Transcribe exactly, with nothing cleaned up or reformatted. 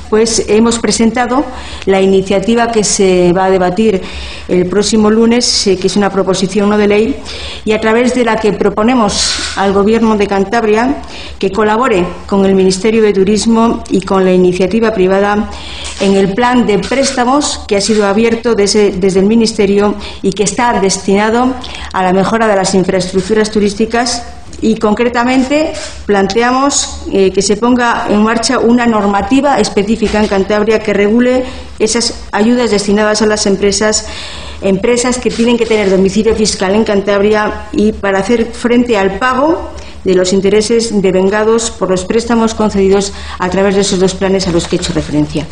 pues hemos presentado la iniciativa que se va a debatir el próximo lunes, eh, que es una proposición no de ley, y a través de la que proponemos al Gobierno de Cantabria que colabore con el Ministerio de Turismo y con la iniciativa privada en el plan de préstamos que ha sido abierto desde, desde el Ministerio y que está destinado a la mejora de las infraestructuras turísticas. Y concretamente planteamos eh, que se ponga en marcha una normativa específica en Cantabria que regule esas ayudas destinadas a las empresas, empresas que tienen que tener domicilio fiscal en Cantabria y para hacer frente al pago de los intereses devengados por los préstamos concedidos a través de esos dos planes a los que he hecho referencia.